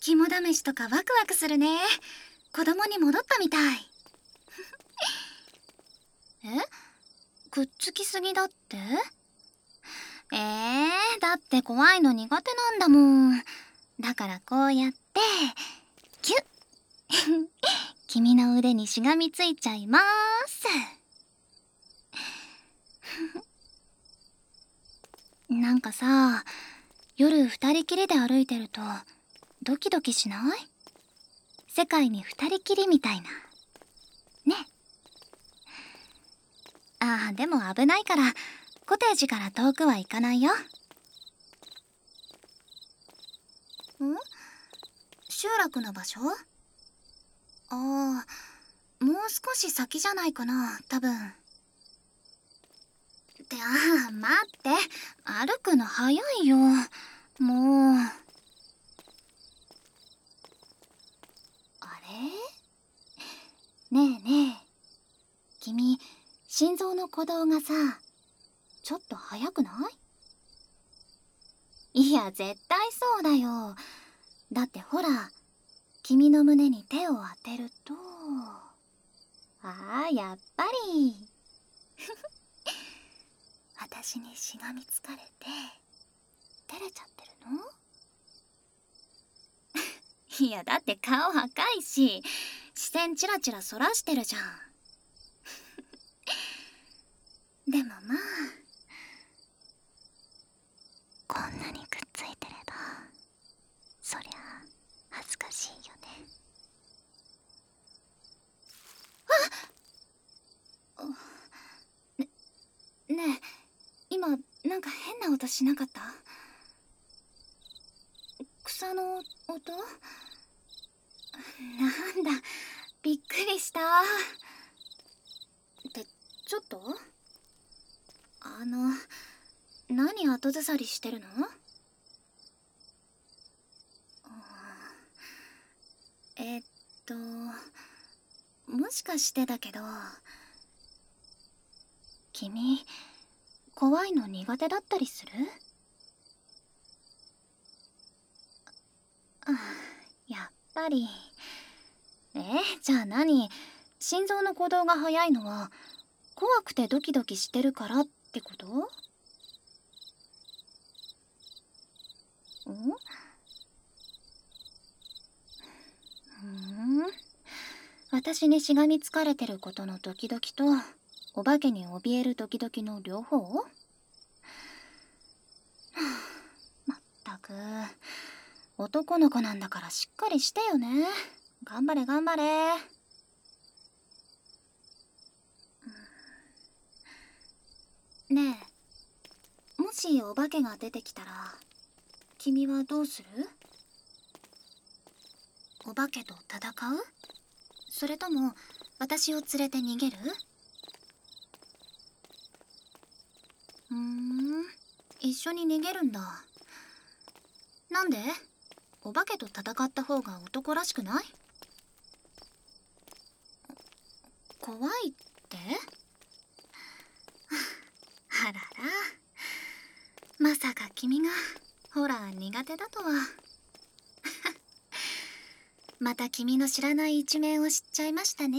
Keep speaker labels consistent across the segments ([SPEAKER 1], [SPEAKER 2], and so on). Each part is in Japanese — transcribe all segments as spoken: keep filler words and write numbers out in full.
[SPEAKER 1] 肝試しとかワクワクするね。子供に戻ったみたい。え？くっつきすぎだって？えー、だって怖いの苦手なんだもん。だからこうやってキュッ君の腕にしがみついちゃいます。なんかさ、夜二人きりで歩いてるとドキドキしない？世界に二人きりみたいなね。ああ、でも危ないからコテージから遠くは行かないよ。ん？集落の場所？ああ、もう少し先じゃないかな、多分。ってああ、待って、歩くの早いよ。もう。あれ？ねえねえ、君、心臓の鼓動がさ、ちょっと速くない？いや、絶対そうだよ。だってほら、君の胸に手を当てると、ああ、やっぱり。私にしがみつかれて照れちゃってるの？いや、だって顔赤いし、視線チラチラそらしてるじゃん。でもまあ、こんなにくっついてればそりゃ恥ずかしいよね。あっ、ね、ねえ、今なんか変な音しなかった？草の音？なんだ、びっくりした。ってちょっと、あの、何後ずさりしてるの？えっともしかしてだけど、君怖いの苦手だったりする？あ、やっぱり。え、じゃあ何？心臓の鼓動が速いのは怖くてドキドキしてるからってこと？ん？ふん。私にしがみつかれてることのドキドキと、お化けに怯えるドキドキの両方？はあ、まったく。男の子なんだからしっかりしてよね。頑張れ頑張れ。ねえ、もしお化けが出てきたら君はどうする？お化けと戦う？それとも私を連れて逃げる？ふーん、一緒に逃げるんだ。なんで？お化けと戦った方が男らしくない？怖いって？あらら、まさか君がホラー苦手だとは。また君の知らない一面を知っちゃいましたね。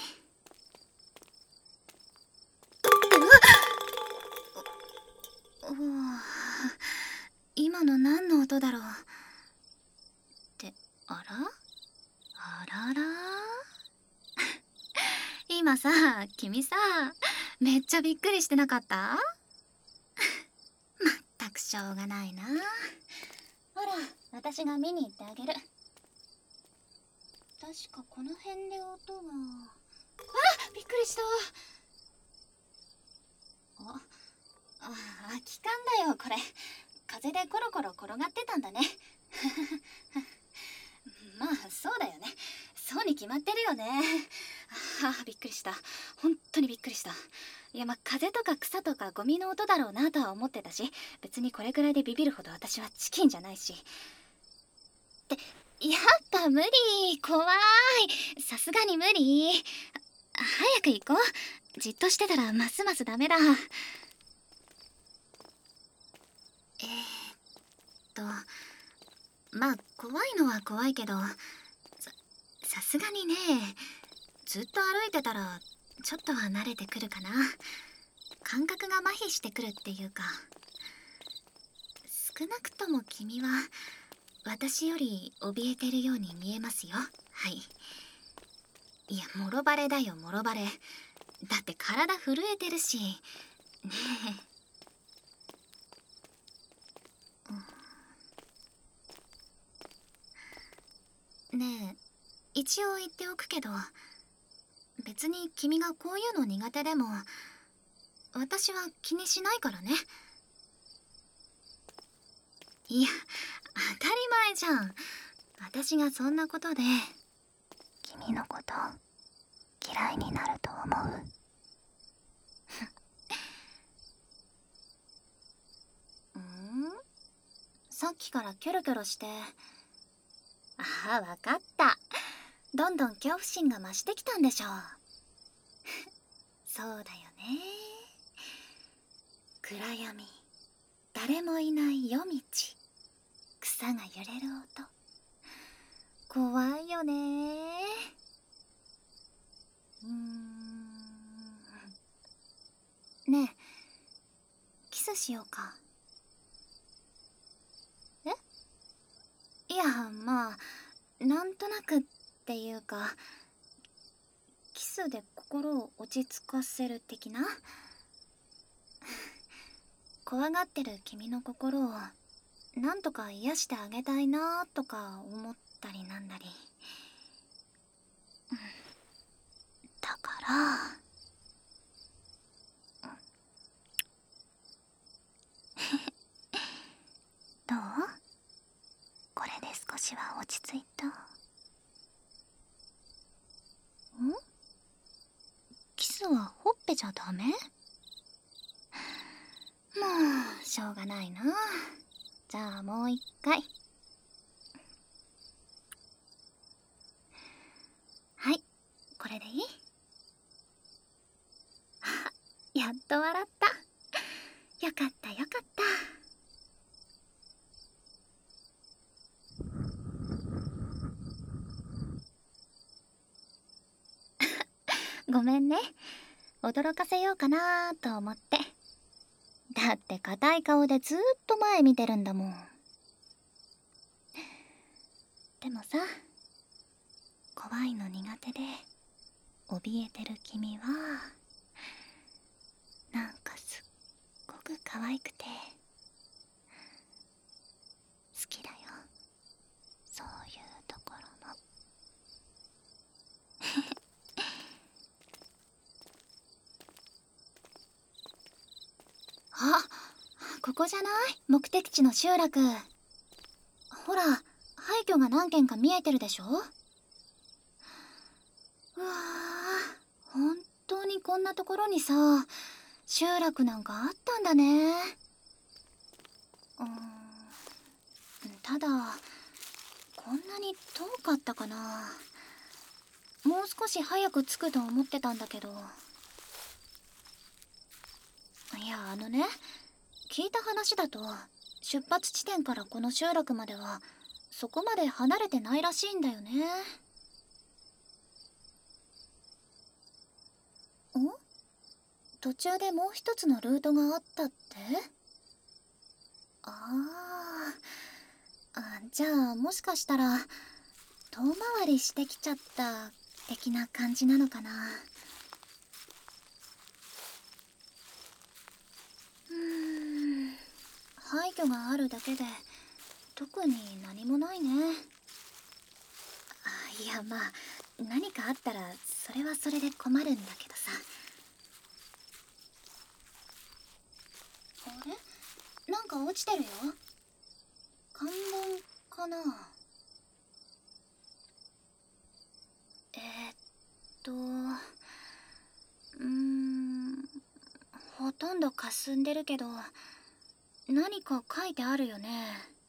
[SPEAKER 1] うわ、今の何の音だろうって。あらあらら今さ、君さ、めっちゃびっくりしてなかった？まったくしょうがないな。ほら、私が見に行ってあげる。確かこの辺で音が。あ、びっくりした。あ、あ、空き缶だよこれ。風でコロコロ転がってたんだね。まあそうだよね。そうに決まってるよね。ああ、びっくりした。本当にびっくりした。いや、まあ風とか草とかゴミの音だろうなとは思ってたし、別にこれくらいでビビるほど私はチキンじゃないし。って、やっぱ無理。怖い。さすがに無理。早く行こう。じっとしてたらますますダメだ。えーっとまあ怖いのは怖いけど、ささすがにね、ずっと歩いてたらちょっとは慣れてくるかな。感覚が麻痺してくるっていうか。少なくとも君は私より怯えてるように見えますよ。はい。いや、もろバレだよ、もろバレ。だって体震えてるし。ねえ。ねえ、一応言っておくけど、別に君がこういうの苦手でも、私は気にしないからね。いや、当たり前じゃん。私がそんなことで、君のこと嫌いになると思う？ん？さっきからキョロキョロして。ああ、わかった。どんどん恐怖心が増してきたんでしょう。そうだよね。暗闇、誰もいない夜道、草が揺れる音。怖いよね。うーん。ねえ、キスしようか。え？いや、まあなんとなくっていうか、キスで心を落ち着かせる的な。怖がってる君の心をなんとか癒してあげたいなとか思ったりなんだり。だからどう？これで少しは落ち着いた？ん？キスはほっぺじゃダメ？もうしょうがないな。じゃあもう一回。はい、これでいい？あ、やっと笑った。よかったよかった。ごめんね、驚かせようかなと思って。だって硬い顔でずーっと前見てるんだもん。でもさ、怖いの苦手で怯えてる君はなんかすっごく可愛くて好きだよ。そういうところも。あ、ここじゃない？目的地の集落。ほら、廃墟が何軒か見えてるでしょ？うわあ、本当にこんなところにさ、集落なんかあったんだね。うーん、ただこんなに遠かったかな。もう少し早く着くと思ってたんだけど。いや、あのね、聞いた話だと出発地点からこの集落まではそこまで離れてないらしいんだよね。ん？途中でもう一つのルートがあったって？あーあ、じゃあもしかしたら遠回りしてきちゃった的な感じなのかな。うーん、廃墟があるだけで特に何もないね。あ、いや、まあ何かあったらそれはそれで困るんだけどさ。あれ？なんか落ちてるよ。看板かな。えー、っとうーん、ほとんど霞んでるけど何か書いてあるよね。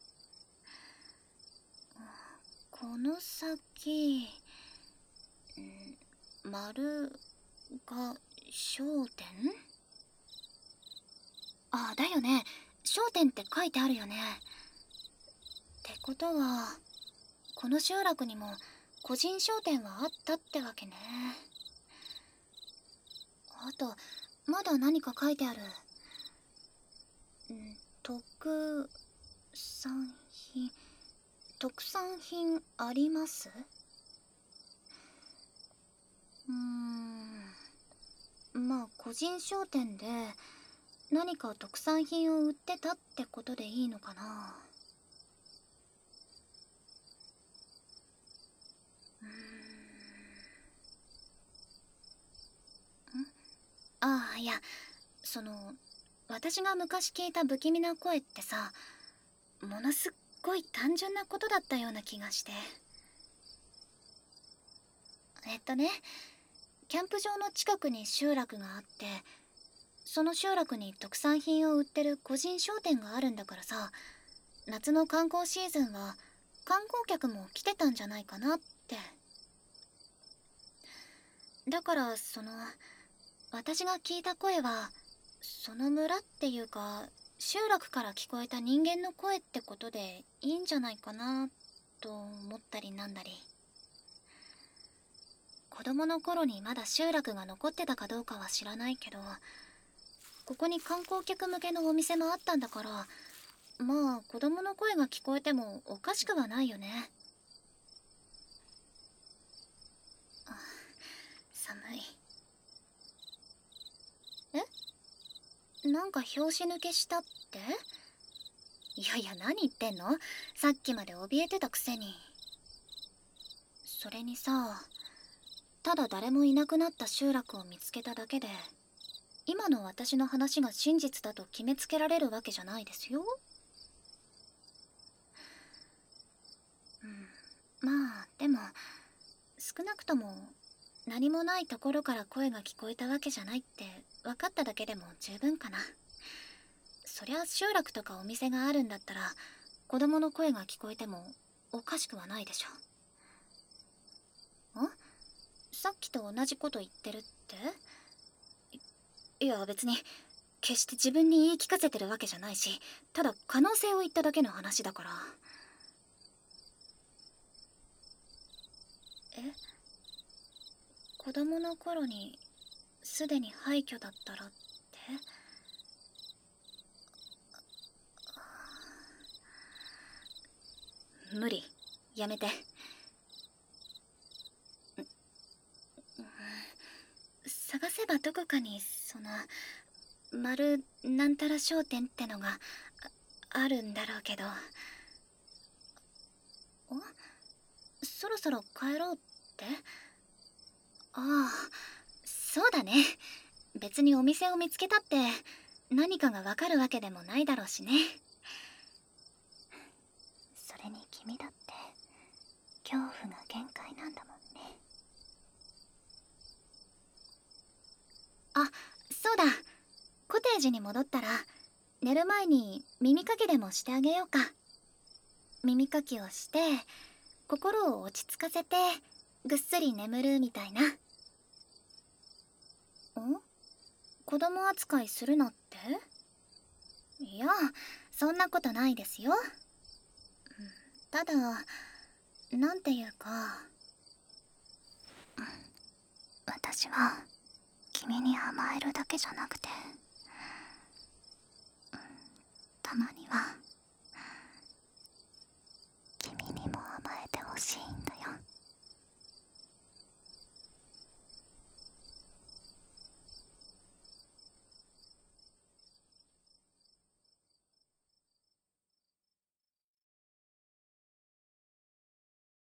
[SPEAKER 1] この先、ん、丸が商店？あ、だよね。商店って書いてあるよね。ってことはこの集落にも個人商店はあったってわけね。あとまだ何か書いてある。ん特産品特産品あります？うーん、まあ個人商店で何か特産品を売ってたってことでいいのかな。うーん、んああ、いや、その私が昔聞いた不気味な声ってさ、ものすっごい単純なことだったような気がして。えっとね、キャンプ場の近くに集落があって、その集落に特産品を売ってる個人商店があるんだからさ、夏の観光シーズンは観光客も来てたんじゃないかなって。だからその私が聞いた声はその村っていうか集落から聞こえた人間の声ってことでいいんじゃないかなと思ったりなんだり。子供の頃にまだ集落が残ってたかどうかは知らないけど、ここに観光客向けのお店もあったんだから、まあ子供の声が聞こえてもおかしくはないよね。あ、寒い。え、なんか拍子抜けしたって？いやいや、何言ってんの？さっきまで怯えてたくせに。それにさ、ただ誰もいなくなった集落を見つけただけで今の私の話が真実だと決めつけられるわけじゃないですよ。うん、まあでも少なくとも何もないところから声が聞こえたわけじゃないって分かっただけでも十分かな。そりゃ集落とかお店があるんだったら子供の声が聞こえてもおかしくはないでしょ。ん？さっきと同じこと言ってるって？い、いや別に決して自分に言い聞かせてるわけじゃないし、ただ可能性を言っただけの話だから。え、子供の頃にすでに廃墟だったらって？無理、やめて。探せばどこかにその丸なんたら商店ってのが あ, あるんだろうけど。お、そろそろ帰ろうって？ああ、そうだね。別にお店を見つけたって何かがわかるわけでもないだろうしね。それに君だって恐怖が限界なんだもんね。あ、そうだ。コテージに戻ったら寝る前に耳かきでもしてあげようか。耳かきをして心を落ち着かせてぐっすり眠るみたいな。ん？子供扱いするなって？いや、そんなことないですよ。ただなんていうか、私は君に甘えるだけじゃなくて、たまには